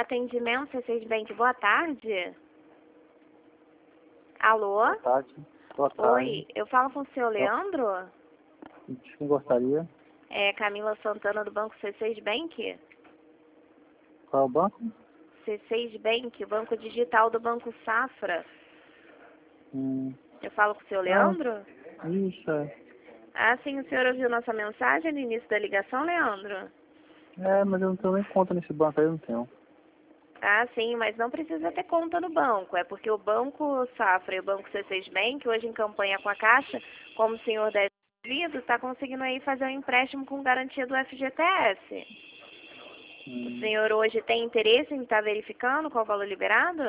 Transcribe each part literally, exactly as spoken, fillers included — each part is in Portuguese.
Atendimento C seis Bank, boa tarde. Alô? Boa tarde. Boa tarde. Oi, eu falo com o senhor Leandro? Quem gostaria? É Camila Santana do Banco C seis Bank? Qual é o banco? C seis Bank, Banco Digital do Banco Safra. Hum. Eu falo com o senhor Leandro? Ah, isso, é. Ah, sim, o senhor ouviu nossa mensagem no início da ligação, Leandro? É, mas eu não tenho nem conta nesse banco aí, eu não tenho. Ah, sim, mas não precisa ter conta no banco. É porque o Banco Safra e o Banco C seis Bank, hoje em campanha com a Caixa, como o senhor deve ter visto, está conseguindo aí fazer um empréstimo com garantia do F G T S. Hum. O senhor hoje tem interesse em estar verificando qual o valor liberado?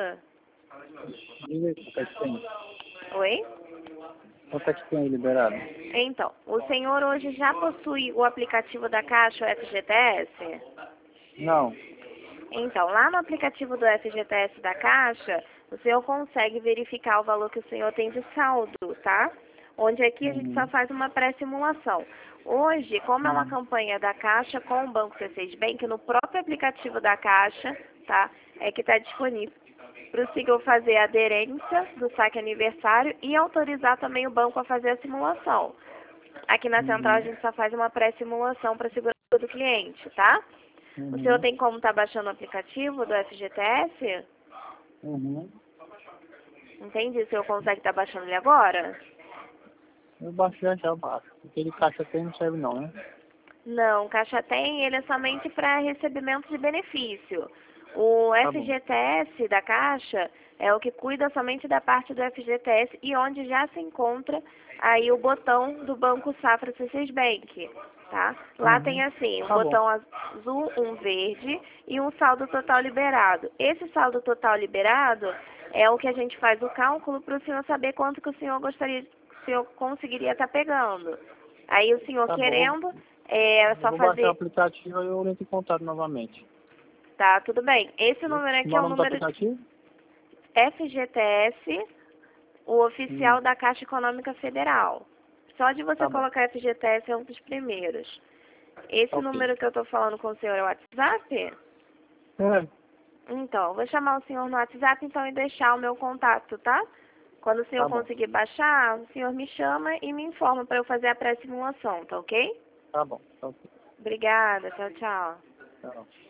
Diga aí quanto é que tem. Oi? Quanto é que tem aí liberado? Então, o senhor hoje já possui o aplicativo da Caixa, o F G T S? Não. Então, lá no aplicativo do F G T S da Caixa, o senhor consegue verificar o valor que o senhor tem de saldo, tá? Onde aqui a gente só Uhum. faz uma pré-simulação. Hoje, como é uma Uhum. campanha da Caixa com o Banco C seis Bank, no próprio aplicativo da Caixa, tá? É que está disponível para o senhor fazer a aderência do saque aniversário e autorizar também o banco a fazer a simulação. Aqui na central a Uhum. gente só faz uma pré-simulação para a segurança do cliente, tá? O senhor Uhum. tem como estar baixando o aplicativo do F G T S? Uhum. Entendi. O senhor consegue estar baixando ele agora? Eu baixo já já baixo. Aquele caixa tem não serve não, né? Não, Caixa Tem, ele é somente para recebimento de benefício. O Tá bom. F G T S da Caixa é o que cuida somente da parte do F G T S e onde já se encontra aí o botão do Banco Safra C seis Bank, tá? Lá tem Uhum. assim, um Tá bom. botão azul, um verde e um saldo total liberado. Esse saldo total liberado é o que a gente faz o cálculo para o senhor saber quanto que o senhor gostaria, o senhor conseguiria estar pegando. Aí o senhor Tá bom. querendo, é Eu só vou baixar o fazer. aplicativo e eu entro em contato novamente. Tá, tudo bem. Esse número Como aqui é é o o nome do número aplicativo? F G T S, o Hum. oficial da Caixa Econômica Federal. Só de você Tá bom. colocar F G T S é um dos primeiros. Esse Ok. número que eu tô falando com o senhor é o WhatsApp? É. Então, eu vou chamar o senhor no WhatsApp então e deixar o meu contato, tá? Quando o senhor Tá bom. conseguir baixar, o senhor me chama e me informa para eu fazer a pré-simulação, tá ok? Tá bom. Tá ok. Obrigada, tchau, tchau. Tchau.